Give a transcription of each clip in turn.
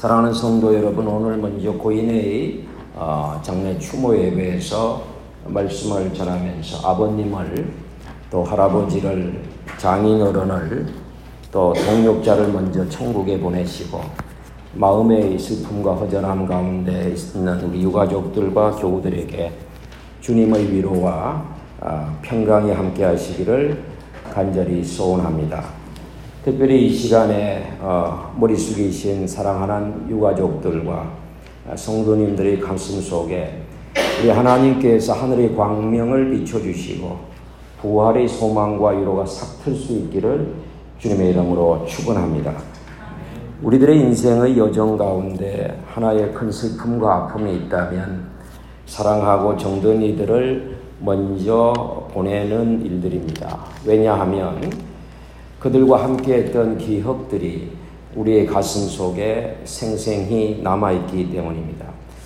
사랑하는 성도 여러분, 오늘 먼저 고인의 장례 추모 예배에서 말씀을 전하면서 아버님을 또 할아버지를 장인어른을 또 동역자를 먼저 천국에 보내시고 마음의 슬픔과 허전함 가운데 있는 우리 유가족들과 교우들에게 주님의 위로와 평강이 함께 하시기를 간절히 소원합니다. 특별히 이 시간에 머리 숙이신 사랑하는 유가족들과 성도님들의 가슴 속에 우리 하나님께서 하늘의 광명을 비춰주시고 부활의 소망과 위로가 싹틀 수 있기를 주님의 이름으로 축원합니다. 우리들의 인생의 여정 가운데 하나의 큰 슬픔과 아픔이 있다면 사랑하고 정든 이들을 먼저 보내는 일들입니다. 왜냐하면 그들과 함께했던 기억들이 우리의 가슴 속에 생생히 남아있기 때문입니다.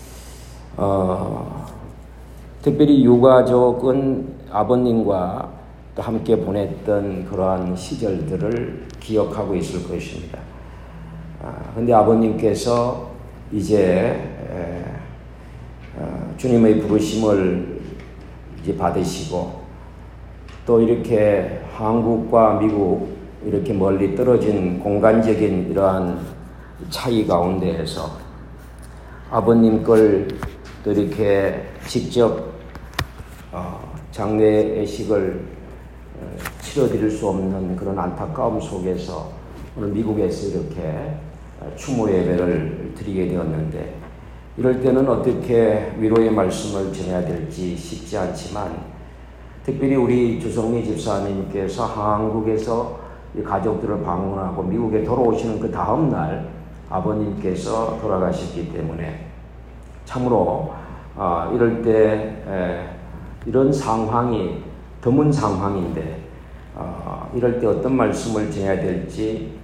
특별히 유가족은 아버님과 또 함께 보냈던 그러한 시절들을 기억하고 있을 것입니다. 그런데 아버님께서 이제 주님의 부르심을 이제 받으시고 또 이렇게 한국과 미국 이렇게 멀리 떨어진 공간적인 이러한 차이 가운데에서 아버님 걸 또 이렇게 직접 장례식을 치러드릴 수 없는 그런 안타까움 속에서 오늘 미국에서 이렇게 추모 예배를 드리게 되었는데, 이럴 때는 어떻게 위로의 말씀을 전해야 될지 쉽지 않지만 특별히 우리 주성미 집사님께서 한국에서 이 가족들을 방문하고 미국에 돌아오시는 그 다음 날 아버님께서 돌아가셨기 때문에 참으로 이럴 때 이런 상황이 드문 상황인데 이럴 때 어떤 말씀을 전해야 될지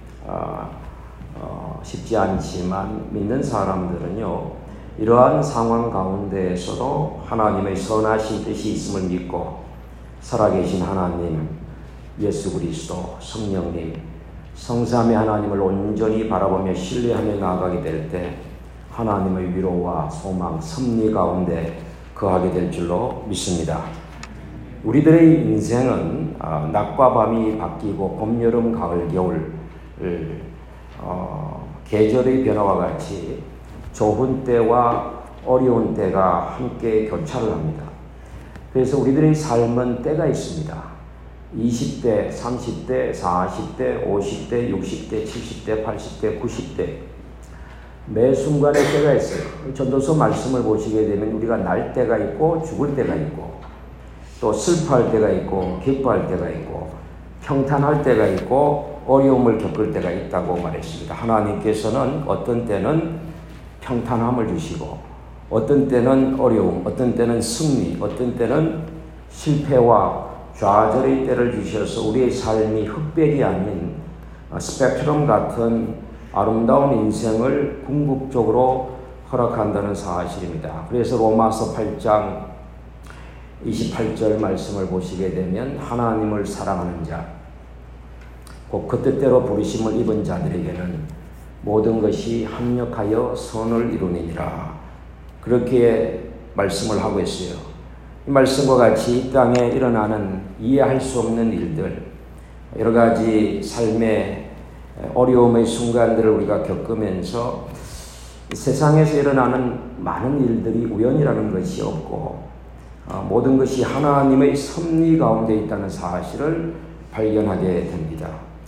쉽지 않지만 믿는 사람들은요, 이러한 상황 가운데에서도 하나님의 선하신 뜻이 있음을 믿고 살아계신 하나님, 예수 그리스도, 성령님, 성삼위 하나님을 온전히 바라보며 신뢰하며 나아가게 될 때 하나님의 위로와 소망, 섭리 가운데 거하게 될 줄로 믿습니다. 우리들의 인생은 낮과 밤이 바뀌고 봄, 여름, 가을, 겨울 계절의 변화와 같이 좋은 때와 어려운 때가 함께 교차를 합니다. 그래서 우리들의 삶은 때가 있습니다. 20대, 30대, 40대, 50대, 60대, 70대, 80대, 90대 매 순간에 때가 있어요. 전도서 말씀을 보시게 되면 우리가 날 때가 있고 죽을 때가 있고 또 슬퍼할 때가 있고 기뻐할 때가 있고 평탄할 때가 있고 어려움을 겪을 때가 있다고 말했습니다. 하나님께서는 어떤 때는 평탄함을 주시고 어떤 때는 어려움, 어떤 때는 승리, 어떤 때는 실패와 좌절의 때를 주셔서 우리의 삶이 흑백이 아닌 스펙트럼 같은 아름다운 인생을 궁극적으로 허락한다는 사실입니다. 그래서 로마서 8장 28절 말씀을 보시게 되면 하나님을 사랑하는 자, 곧 그 뜻대로 부르심을 입은 자들에게는 모든 것이 합력하여 선을 이루느니라, 그렇게 말씀을 하고 있어요. 이 말씀과 같이 이 땅에 일어나는 이해할 수 없는 일들, 여러 가지 삶의 어려움의 순간들을 우리가 겪으면서 세상에서 일어나는 많은 일들이 우연이라는 것이 없고 모든 것이 하나님의 섭리 가운데 있다는 사실을 발견하게 됩니다.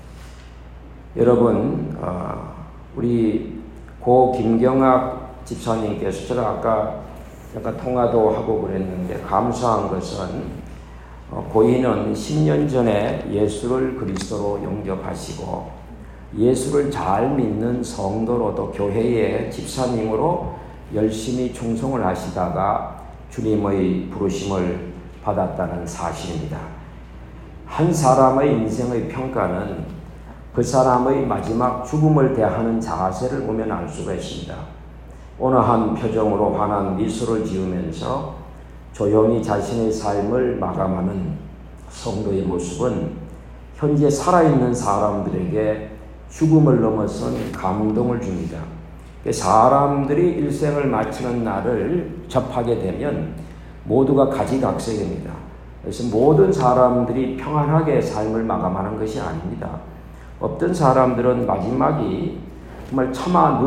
여러분, 우리 고 김경학 집사님께서 제가 아까 약간 통화도 하고 그랬는데 감사한 것은 고인은 10년 전에 예수를 그리스도로 영접하시고 예수를 잘 믿는 성도로도 교회의 집사님으로 열심히 충성을 하시다가 주님의 부르심을 받았다는 사실입니다. 한 사람의 인생의 평가는 그 사람의 마지막 죽음을 대하는 자세를 보면 알 수가 있습니다. 온화한 표정으로 환한 미소를 지으면서 조용히 자신의 삶을 마감하는 성도의 모습은 현재 살아있는 사람들에게 죽음을 넘어선 감동을 줍니다. 사람들이 일생을 마치는 날을 접하게 되면 모두가 가지각색입니다. 그래서 모든 사람들이 평안하게 삶을 마감하는 것이 아닙니다. 어떤 사람들은 마지막이 정말 차마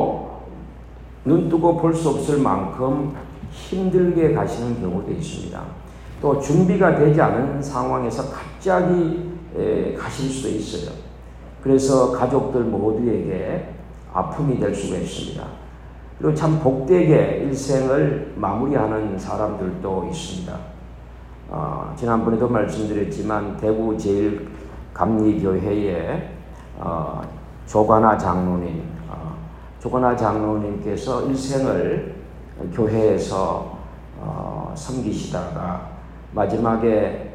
눈 뜨고 볼 수 없을 만큼 힘들게 가시는 경우도 있습니다. 또 준비가 되지 않은 상황에서 갑자기 가실 수도 있어요. 그래서 가족들 모두에게 아픔이 될 수가 있습니다. 그리고 참 복되게 일생을 마무리하는 사람들도 있습니다. 지난번에도 말씀드렸지만 대구 제1감리교회에 조관아 장로님께서 일생을 교회에서 섬기시다가 마지막에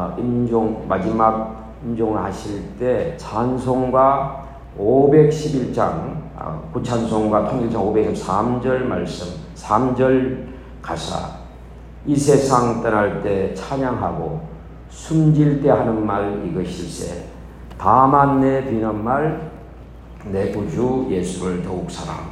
마지막 임종을 하실 때 찬송가 511장 구찬송가 통일장 503절 말씀 3절 가사 이 세상 떠날 때 찬양하고 숨질 때 하는 말 이것일세 다만 내 비는 말 내 구주 예수를 더욱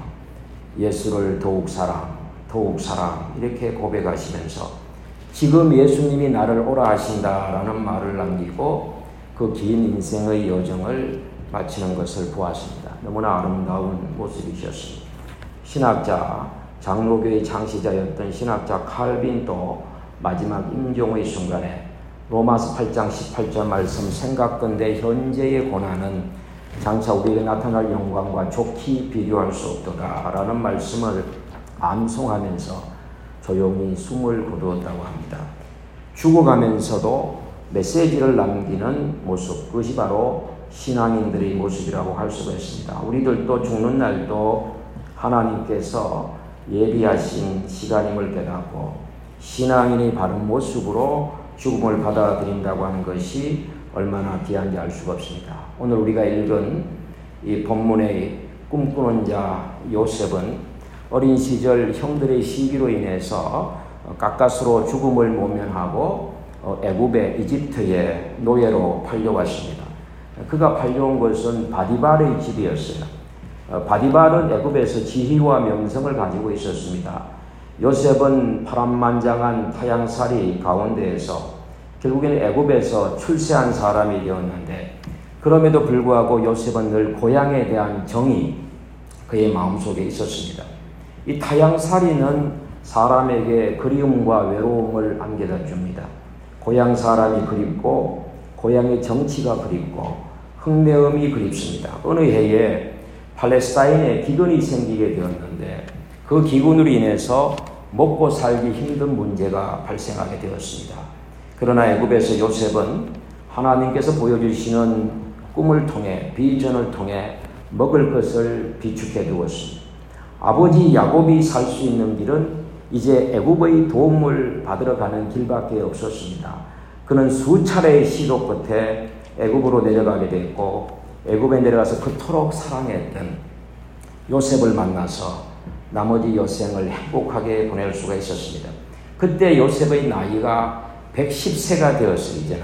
사랑 이렇게 고백하시면서 지금 예수님이 나를 오라 하신다라는 말을 남기고 그 긴 인생의 여정을 마치는 것을 보았습니다. 너무나 아름다운 모습이셨습니다. 신학자, 장로교의 창시자였던 신학자 칼빈도 마지막 임종의 순간에 로마서 8장 18절 말씀 생각건대 현재의 고난은 장차 우리에게 나타날 영광과 좋게 비교할 수 없도다 라는 말씀을 암송하면서 조용히 숨을 거두었다고 합니다. 죽어가면서도 메시지를 남기는 모습, 그것이 바로 신앙인들의 모습이라고 할 수가 있습니다. 우리들도 죽는 날도 하나님께서 예비하신 시간임을 깨닫고 신앙인의 바른 모습으로 죽음을 받아들인다고 하는 것이 얼마나 귀한지 알 수가 없습니다. 오늘 우리가 읽은 이 본문의 꿈꾸는 자 요셉은 어린 시절 형들의 시기로 인해서 가까스로 죽음을 모면하고 애굽의 이집트의 노예로 팔려왔습니다. 그가 팔려온 것은 바디발의 집이었어요. 바디발은 애굽에서 지위와 명성을 가지고 있었습니다. 요셉은 파란만장한 타향살이 가운데에서 결국에는 애굽에서 출세한 사람이 되었는데 그럼에도 불구하고 요셉은 늘 고향에 대한 정이 그의 마음속에 있었습니다. 이 타향살이는 사람에게 그리움과 외로움을 안겨다 줍니다. 고향 사람이 그립고 고향의 정치가 그립고 흙내음이 그립습니다. 어느 해에 팔레스타인에 기근이 생기게 되었는데 그 기근으로 인해서 먹고 살기 힘든 문제가 발생하게 되었습니다. 그러나 애굽에서 요셉은 하나님께서 보여주시는 꿈을 통해 비전을 통해 먹을 것을 비축해 두었습니다. 아버지 야곱이 살 수 있는 길은 이제 애굽의 도움을 받으러 가는 길밖에 없었습니다. 그는 수차례의 시도 끝에 애굽으로 내려가게 됐고 애굽에 내려가서 그토록 사랑했던 요셉을 만나서 나머지 여생을 행복하게 보낼 수가 있었습니다. 그때 요셉의 나이가 110세가 되었어요. 이제는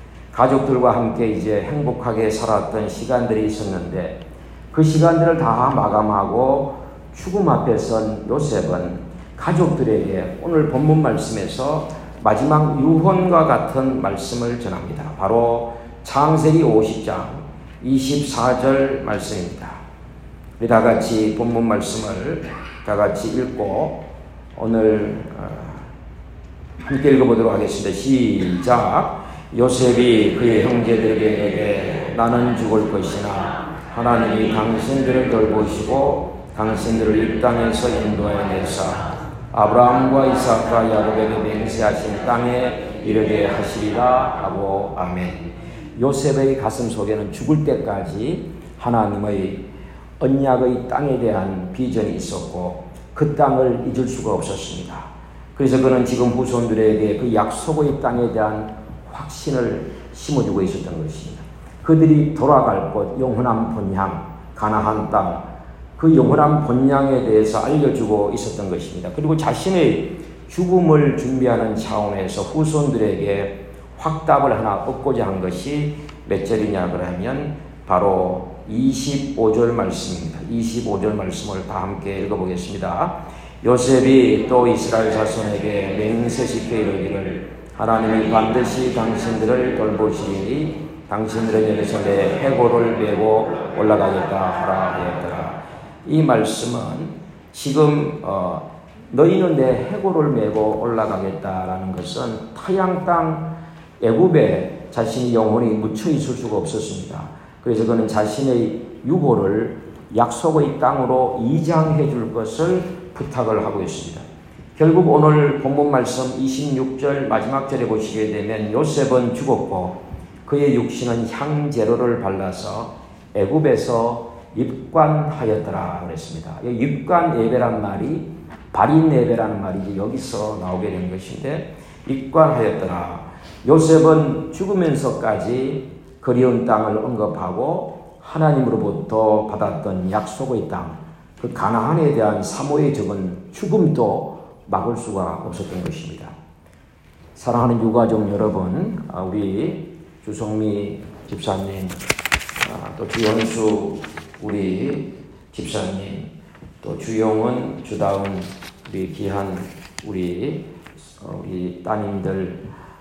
가족들과 함께 이제 행복하게 살았던 시간들이 있었는데 그 시간들을 다 마감하고 죽음 앞에 선 요셉은 가족들에게 오늘 본문 말씀에서 마지막 유언과 같은 말씀을 전합니다. 바로 창세기 50장 24절 말씀입니다. 우리 다 같이 본문 말씀을 다 같이 읽고 오늘 함께 읽어보도록 하겠습니다. 시작. 요셉이 그의 형제들에게 나는 죽을 것이나 하나님이 당신들을 돌보시고 당신들을 이 땅에서 인도하여 내사 아브라함과 이삭과 야곱에게 맹세하신 땅에 이르게 하시리라 하고 아멘. 요셉의 가슴 속에는 죽을 때까지 하나님의 언약의 땅에 대한 비전이 있었고 그 땅을 잊을 수가 없었습니다. 그래서 그는 지금 후손들에게 그 약속의 땅에 대한 확신을 심어주고 있었던 것입니다. 그들이 돌아갈 곳, 영원한 본향, 가나안 땅, 그 영원한 본향에 대해서 알려주고 있었던 것입니다. 그리고 자신의 죽음을 준비하는 차원에서 후손들에게 확답을 하나 얻고자 한 것이 몇 절이냐 그러면 바로 25절 말씀입니다. 25절 말씀을 다 함께 읽어보겠습니다. 요셉이 또 이스라엘 자손에게 맹세시켜 이르기를 하나님이 반드시 당신들을 돌보시리니 당신들의 연에서 내 해골을 메고 올라가겠다 하라 하였더라. 이 말씀은 지금 너희는 내 해골을 메고 올라가겠다라는 것은 타양 땅 애굽에 자신이 영혼이 묻혀 있을 수가 없었습니다. 그래서 그는 자신의 유고를 약속의 땅으로 이장해 줄 것을 부탁을 하고 있습니다. 결국 오늘 본문 말씀 26절 마지막 절에 보시게 되면 요셉은 죽었고 그의 육신은 향재료를 발라서 애굽에서 입관하였더라 그랬습니다. 입관 예배란 말이 발인 예배라는 말이 여기서 나오게 된 것인데 입관하였더라. 요셉은 죽으면서까지 그리운 땅을 언급하고 하나님으로부터 받았던 약속의 땅, 그 가나안에 대한 사모에 적은 죽음도 막을 수가 없었던 것입니다. 사랑하는 유가족 여러분, 우리 주성미 집사님, 또 주현수 우리 집사님, 또 주용은, 주다은, 우리 귀한 우리 따님들,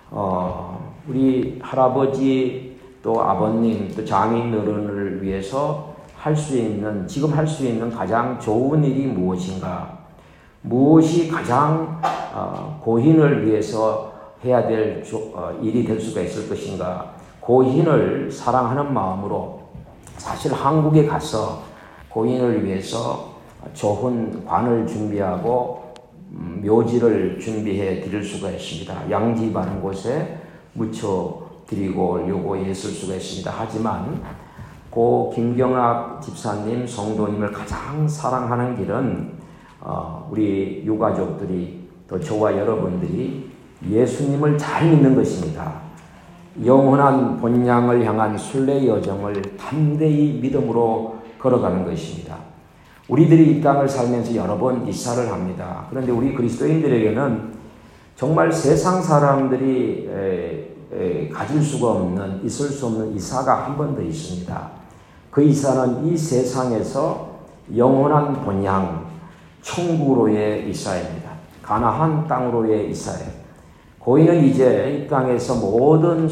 우리 할아버지 또 아버님 또 장인 어른을 위해서 지금 할 수 있는 가장 좋은 일이 무엇인가? 무엇이 가장 고인을 위해서 해야 될 일이 될 수가 있을 것인가? 고인을 사랑하는 마음으로 사실 한국에 가서 고인을 위해서 좋은 관을 준비하고 묘지를 준비해 드릴 수가 있습니다. 양지 많은 곳에 묻혀 드리고 오려고 했을 수가 있습니다. 하지만 고 김경학 집사님, 성도님을 가장 사랑하는 길은 우리 유가족들이 또 저와 여러분들이 예수님을 잘 믿는 것입니다. 영원한 본향을 향한 순례의 여정을 담대히 믿음으로 걸어가는 것입니다. 우리들이 이 땅을 살면서 여러 번 이사를 합니다. 그런데 우리 그리스도인들에게는 정말 세상 사람들이 가질 수가 없는, 있을 수 없는 이사가 한 번 더 있습니다. 그 이사는 이 세상에서 영원한 본향, 천국으로의 이사입니다. 가나안 땅으로의 이사예요. 고인은 이제 이 땅에서 모든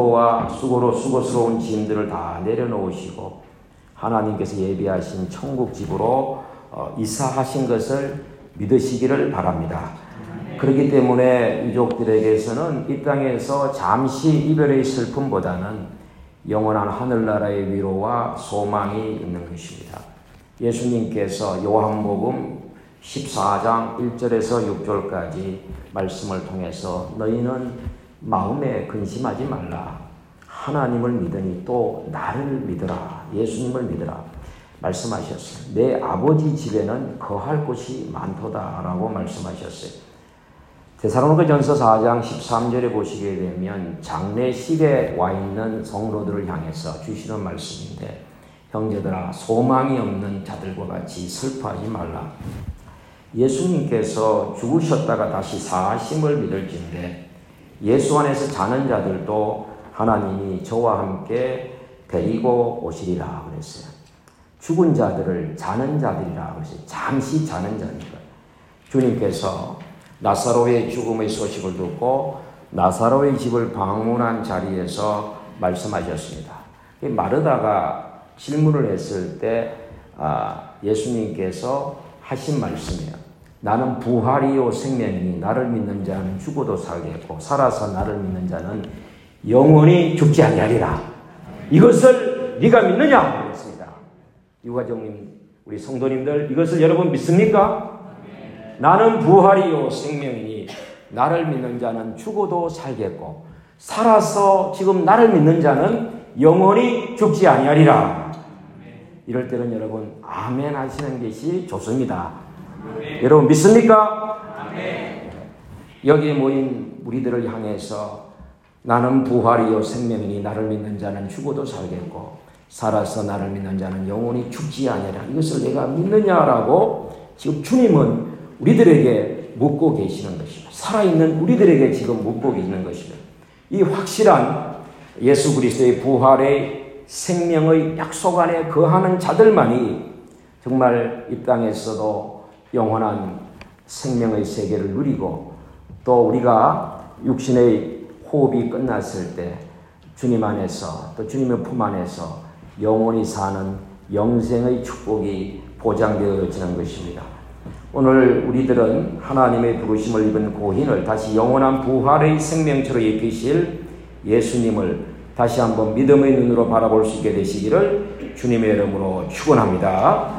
수고스러운 짐들을 다 내려놓으시고 하나님께서 예비하신 천국 집으로 이사하신 것을 믿으시기를 바랍니다. 그렇기 때문에 유족들에게서는 이 땅에서 잠시 이별의 슬픔보다는 영원한 하늘나라의 위로와 소망이 있는 것입니다. 예수님께서 요한복음 14장 1절에서 6절까지 말씀을 통해서 너희는 마음에 근심하지 말라. 하나님을 믿으니 또 나를 믿으라. 예수님을 믿으라. 말씀하셨어요. 내 아버지 집에는 거할 곳이 많도다라고 말씀하셨어요. 데살로니가전서 4장 13절에 보시게 되면 장례식에 와 있는 성도들을 향해서 주시는 말씀인데 형제들아 소망이 없는 자들과 같이 슬퍼하지 말라. 예수님께서 죽으셨다가 다시 사심을 믿을진데 예수 안에서 자는 자들도 하나님이 저와 함께 데리고 오시리라 그랬어요. 죽은 자들을 자는 자들이라 그랬어요. 잠시 자는 자니까. 주님께서 나사로의 죽음의 소식을 듣고 나사로의 집을 방문한 자리에서 말씀하셨습니다. 마르다가 질문을 했을 때 예수님께서 하신 말씀이에요. 나는 부활이요 생명이니 나를 믿는 자는 죽어도 살겠고 살아서 나를 믿는 자는 영원히 죽지 아니하리라. 이것을 네가 믿느냐? 그랬습니다. 유가족님, 우리 성도님들 이것을 여러분 믿습니까? 나는 부활이요 생명이니 나를 믿는 자는 죽어도 살겠고 살아서 지금 나를 믿는 자는 영원히 죽지 아니하리라. 이럴 때는 여러분 아멘 하시는 것이 좋습니다. 여러분 믿습니까? 여기에 모인 우리들을 향해서 나는 부활이요 생명이니 나를 믿는 자는 죽어도 살겠고 살아서 나를 믿는 자는 영원히 죽지 아니하리라. 이것을 내가 믿느냐라고 지금 주님은 우리들에게 묻고 계시는 것입니다. 살아있는 우리들에게 지금 묻고 계시는 것입니다. 이 확실한 예수 그리스도의 부활의 생명의 약속 안에 거하는 자들만이 정말 이 땅에서도 영원한 생명의 세계를 누리고, 또 우리가 육신의 호흡이 끝났을 때 주님 안에서, 또 주님의 품 안에서 영원히 사는 영생의 축복이 보장되어지는 것입니다. 오늘 우리들은 하나님의 부르심을 입은 고인을 다시 영원한 부활의 생명체로 입히실 예수님을 다시 한번 믿음의 눈으로 바라볼 수 있게 되시기를 주님의 이름으로 축원합니다.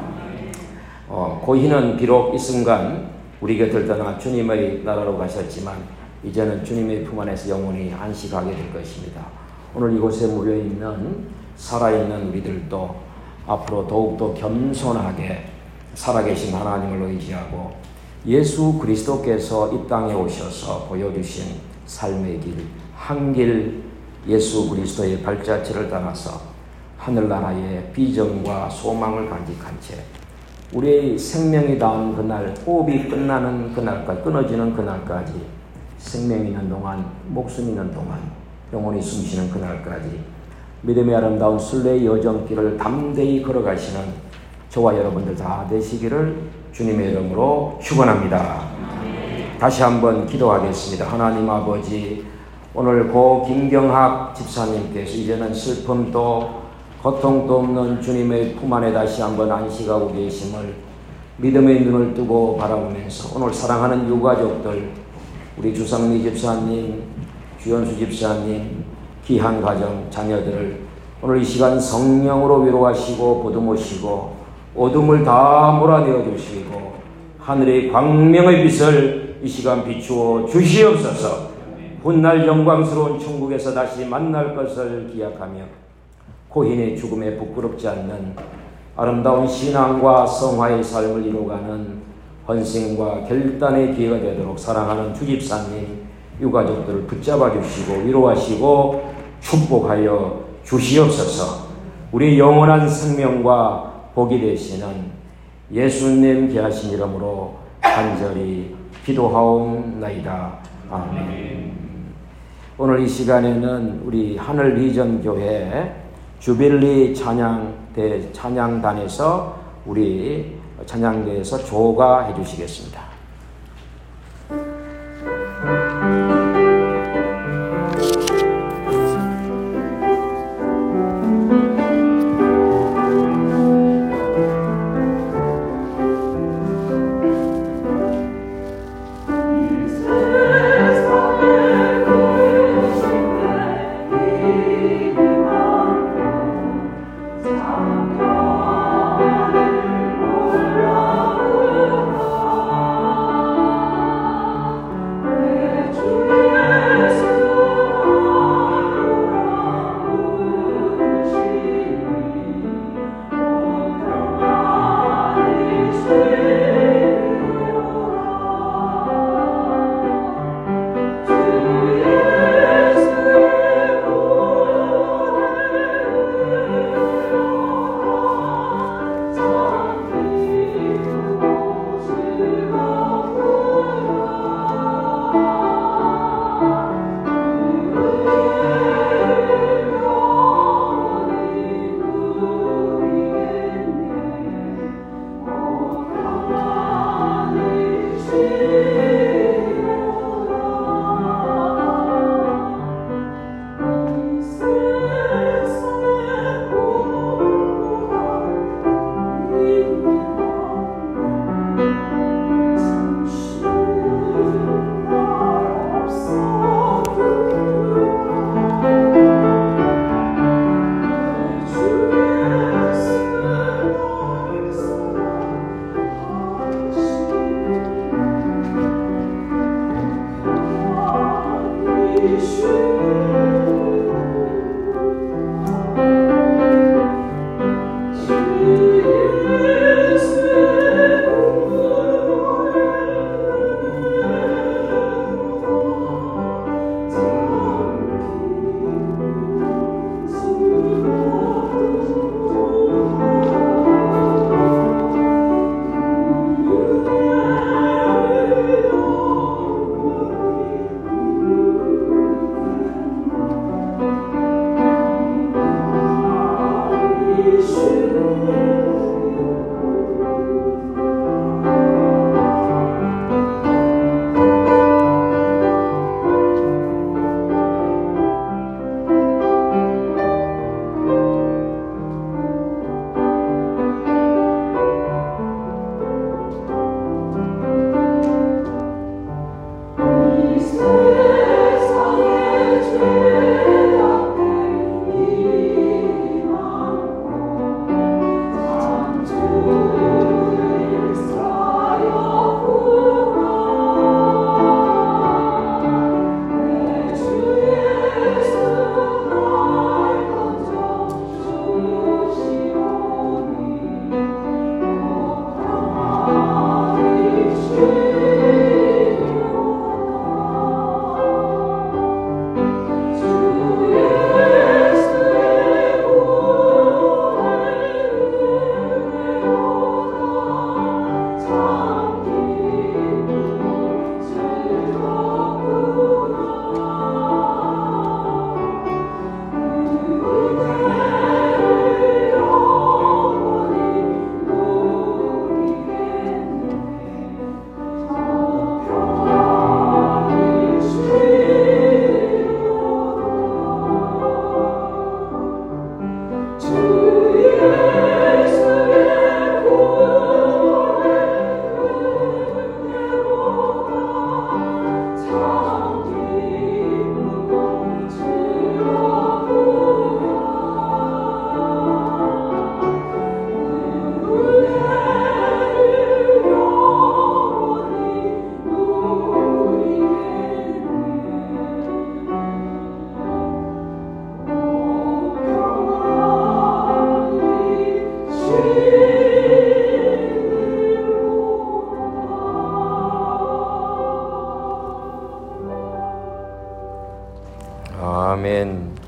고인은 비록 이 순간 우리 곁을 떠나 주님의 나라로 가셨지만 이제는 주님의 품 안에서 영원히 안식하게 될 것입니다. 오늘 이곳에 모여있는 살아있는 우리들도 앞으로 더욱더 겸손하게 살아계신 하나님을 의지하고 예수 그리스도께서 이 땅에 오셔서 보여주신 삶의 길, 한 길 예수 그리스도의 발자취를 따라서 하늘나라의 비전과 소망을 간직한 채 우리의 생명이 닿은 그날, 호흡이 끝나는 그날까지, 끊어지는 그날까지, 생명이 있는 동안, 목숨 있는 동안, 영혼이 숨쉬는 그날까지 믿음의 아름다운 순례의 여정길을 담대히 걸어가시는 저와 여러분들 다 되시기를 주님의 이름으로 축원합니다. 다시 한번 기도하겠습니다. 하나님 아버지, 오늘 고 김경학 집사님께서 이제는 슬픔도 고통도 없는 주님의 품 안에 다시 한번 안식하고 계심을 믿음의 눈을 뜨고 바라보면서 오늘 사랑하는 유가족들, 우리 주성미 집사님, 주연수 집사님, 귀한 가정, 자녀들을 오늘 이 시간 성령으로 위로하시고 보듬으시고 어둠을 다 몰아내어 주시고 하늘의 광명의 빛을 이 시간 비추어 주시옵소서. 훗날 영광스러운 천국에서 다시 만날 것을 기약하며 고인의 죽음에 부끄럽지 않는 아름다운 신앙과 성화의 삶을 이루어가는 헌신과 결단의 기회가 되도록 사랑하는 주집사님, 유가족들을 붙잡아 주시고 위로하시고 축복하여 주시옵소서. 우리 영원한 생명과 복이 되시는 예수님 귀하신 이름으로 간절히 기도하옵나이다. 아멘. 오늘 이 시간에는 우리 하늘 비전 교회 주빌리 찬양단에서 우리 찬양대에서 조가 해주시겠습니다. Oh 아멘.